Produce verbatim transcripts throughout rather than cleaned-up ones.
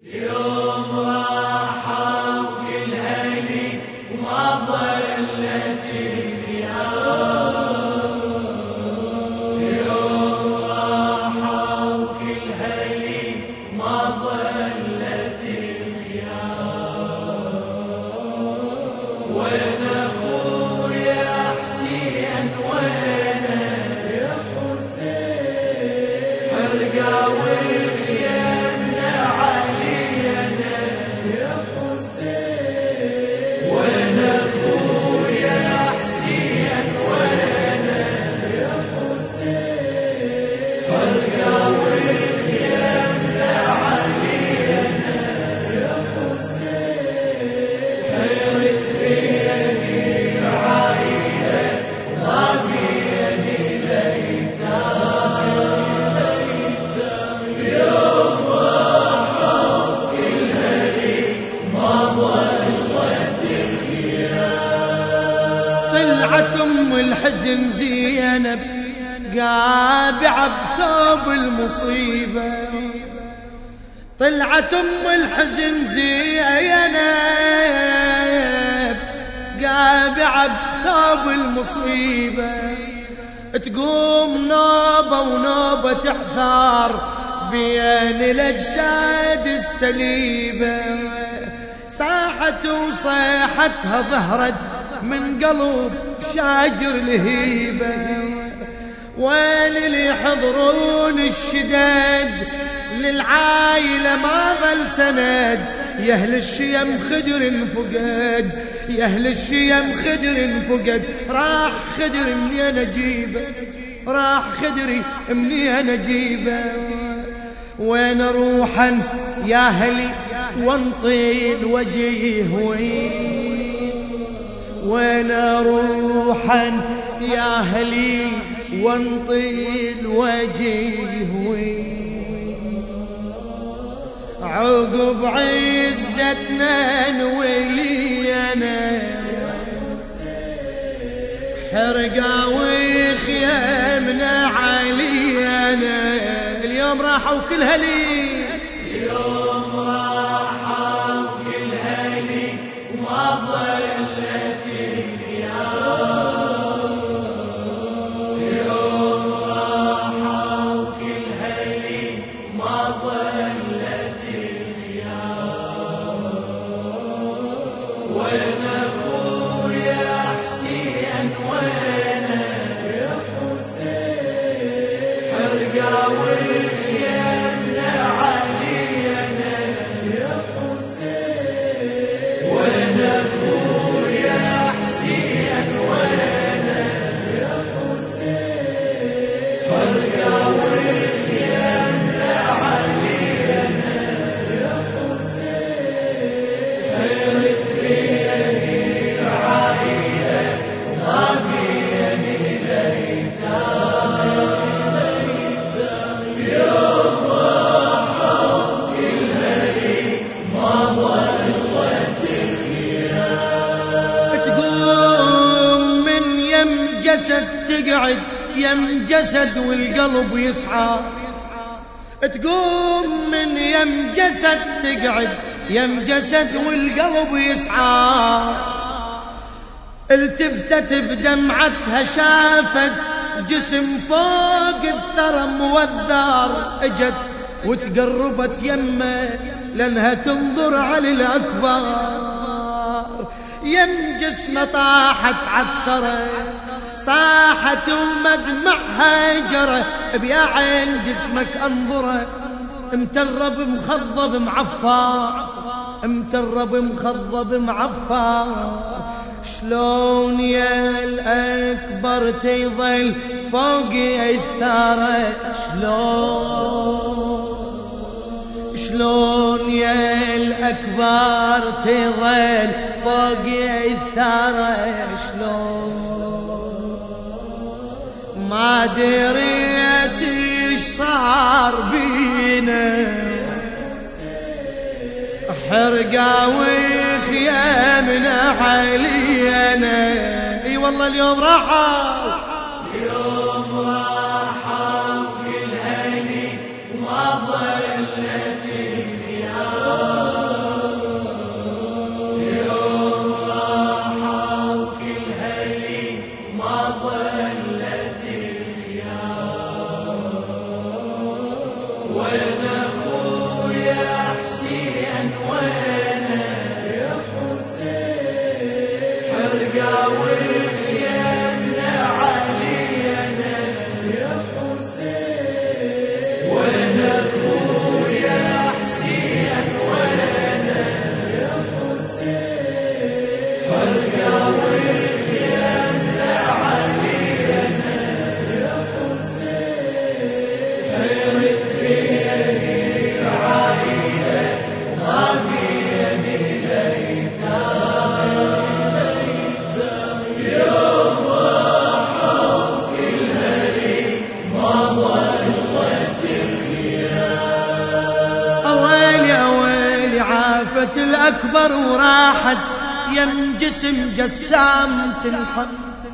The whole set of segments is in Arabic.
يوم راحة وكل هلي وما ظلت الثياب. يوم راحة وكل هلي ما ظلت الثياب. وين أخويا حسين وينه يا حسين؟ حرقاوي أم الحزن زينب قابعة بثوب المصيبة. طلعت أم الحزن زينب قابعة بثوب المصيبة. تقوم نوبة ونوبة تعثار بين الأجساد السليبة. صاحت وصيحتها ظهرت من قلب شاجر لهيبة. وين اللي يحضرون الشداد للعايلة ما ظل سند. يا اهل الشيم خدر فقد، يا اهل الشيم خدر فقد. راح خدر منين اجيبه، راح خدري منين اجيبه. وين اروحا يا اهلي وانطيل وجيه وين؟ وين اروحا يا اهلي وانطيل وجيه وين؟ عقب عزتنا نولينا حرقاوي خيامنا علينا. اليوم راحوا كل هلي، اليوم راحوا كل هلي وما ظلت الثياب. اليوم راحوا كل هلي ما ظلت الثياب. وين أخويا حسين وينه يا حسين؟ حرقاوي جسد تقعد يم جسد والقلب يصحى. تقوم من يم جسد تقعد يم جسد والقلب يسعى. التفتت بدمعتها شافت جسم فوق الثرى موذر. اجت وتقربت يمه لانها تنظر على الاكبر. يم جسمه طاحت عالثرى صاحت ومدمعها جرى. بيا عين جسمك انظره مترب مخضب معفر، مترب مخضب معفر. شلون يا الأكبر تظل فوق الثرى؟ شلون شلون يا الأكبر تظل فوق الثرى؟ شلون ما دريت ايش صار بينا. حرقاوي خيامنا علينا. اي والله اليوم راحوا، اليوم راحوا كل هلي وما ظلت الثياب. وين اخويا حسين وينه يا حسين حرقة وخيامنا علينا يا حسين وين اخويا حسين وينه يا حسين حرقة وخيامنا علينا يا حسين حيرت بيني العائلة ما بيني ليتام يوم راحوا كل هلي ما ظلت الخيام أويلي أويلي عافت الأكبر وراحت يم جسم جسام تنحب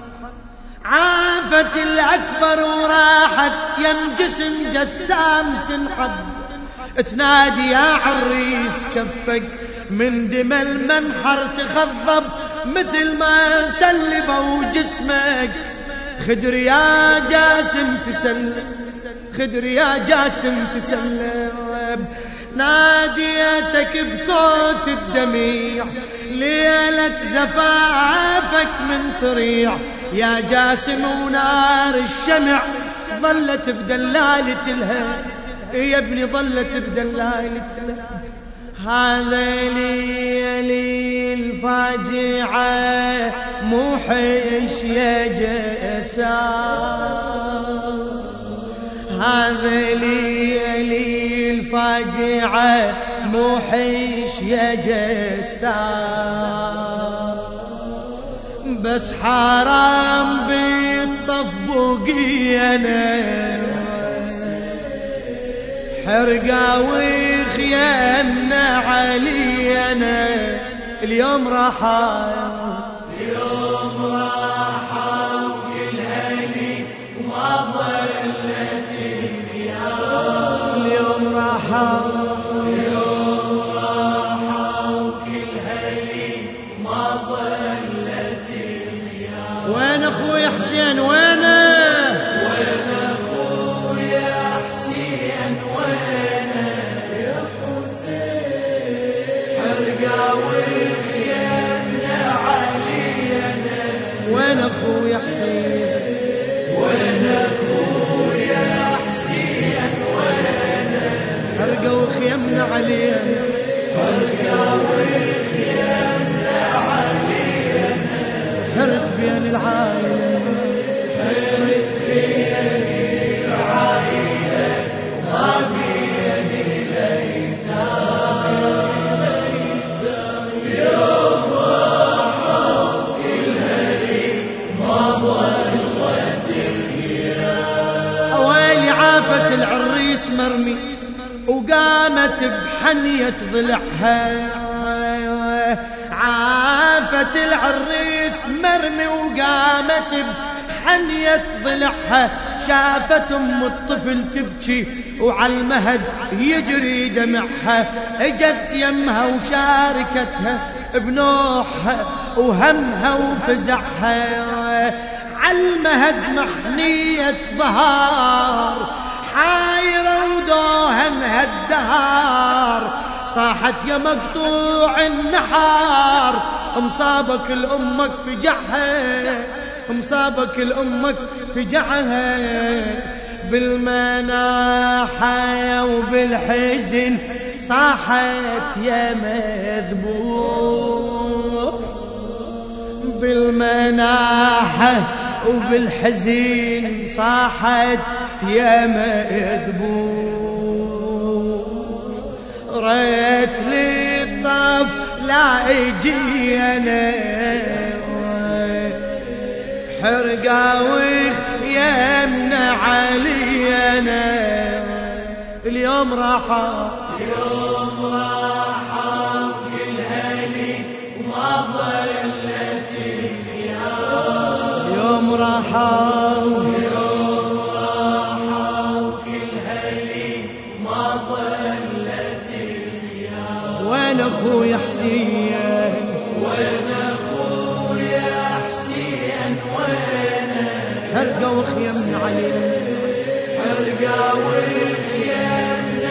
عافت الأكبر وراحت يم جسم جسام تنحب تنادي يا عريس شفك من دم المنحر تخضب مثل ما سلبوا جسمك خدر يا جاسم تسلب خدر يا جاسم تسلب ناديتك بصوت الدميع ليلة زفافك من صريع يا جاسم ونار الشمع ظلت بدلالة الهب يا ابني ظلت بدلالة الهب هذا ليلي الفاجعة موحش يا جسام هذا ليلي الفاجعة موحش يا جسام بس حرام بالطف بقينا حرقة وخيامنا علينا اليوم راحة اليوم راحوا كل هلي وما ظلت الخيام اليوم راحة اليوم راحوا كل هلي ما ظلت الخيام وين اخوي حسين وينه وين اخويا حسين وينه يا حسين حرقة وخيامنا علينا وين اخوي حسين وين اخويا حسين وينه حرقة وخيمنا علينا حرقة وخيامنا علينا حرت بين العائلة حيرت بيني العائلة ما بيني ليتام يوم راحوا كل هلي ما ظلت الخيام أويلي عافت العريس مرمي وقامت بحنية ضلعها عافت العريس مرمي وقامت بحنية ضلعها شافت ام الطفل تبكي وعلى المهد يجري دمعها اجت يمها وشاركتها بنوحها وهمها وفزعها على المهد محنية ظهار حايرة ودوهنها الدهار صاحت يا مقطوع النحار مصابك لأمك في جعها مصابك لأمك في جعها بالمناحة وبالحزن صاحت يا مذبوح بالمناحة وبالحزن صاحت يا مذبوح ريت لي الطف لا اجي انا حرقة وخيامنا علينا اليوم راحة اليوم راحوا كل هلي وما ظلت الخيام يوم راحة اليوم راحوا كل هلي ما ظلت الخيام وين اخوي حسين وين اخويا حسين وينه حرقة وخيامنا علينا حرقة وخيامنا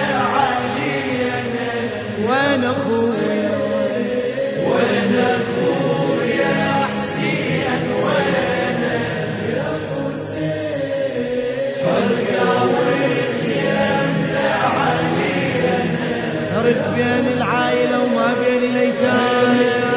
اخويا وين اخويا حسين وين يا حسين فرقة وخيام لعلينا فرق بين العائلة وما بين الايتام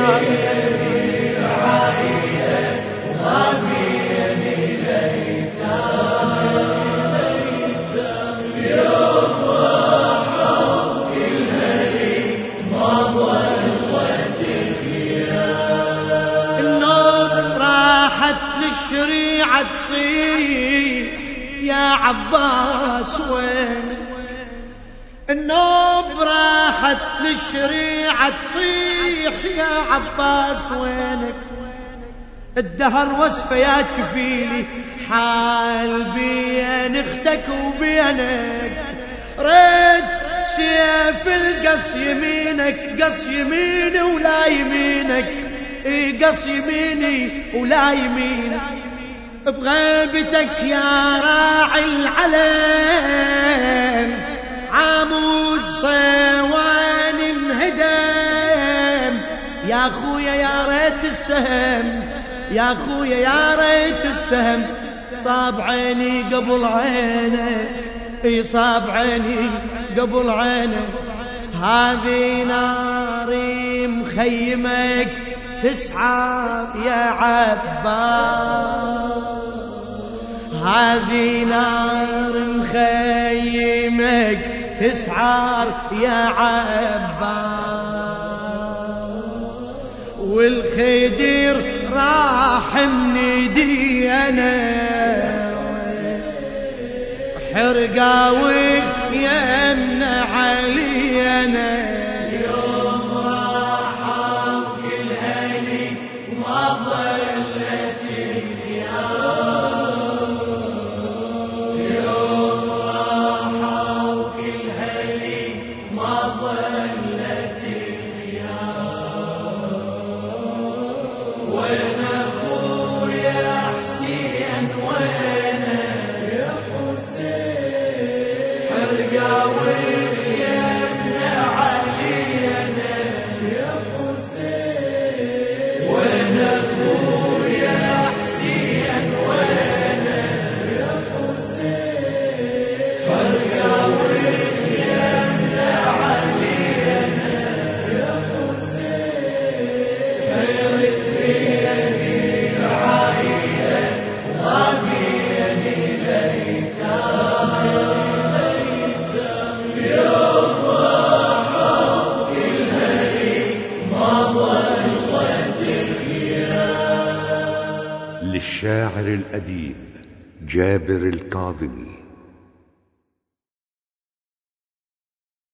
الشريعة تصيح يا عباس وين النوب راحت للشريعة تصيح يا عباس وينك الدهر وصفه يا شفيلي حال بين اختك وبينك ريت سيف القص يمينك قص يميني ولا يمينك قص يميني ولا يمينك بغيبتك يا راعي العلم عمود صوان انهدم يا خويا يا ريت السهم يا خويا يا ريت السهم صاب عيني قبل عينك اي صاب عيني قبل عينك هذه ناري مخيمك تسعر يا عباس هذه نار مخيمك تسعر يا عباس والخدير راح من ايدينا حرقاوي يمنع علينا وين اخويا حسين وين يا حسين حرقة وخيامنا علينا يا حسين وين اخويا حسين وين يا حسين حرقة وخيامنا علينا يا حسين خيرت للشاعر الأديب جابر الكاظمي.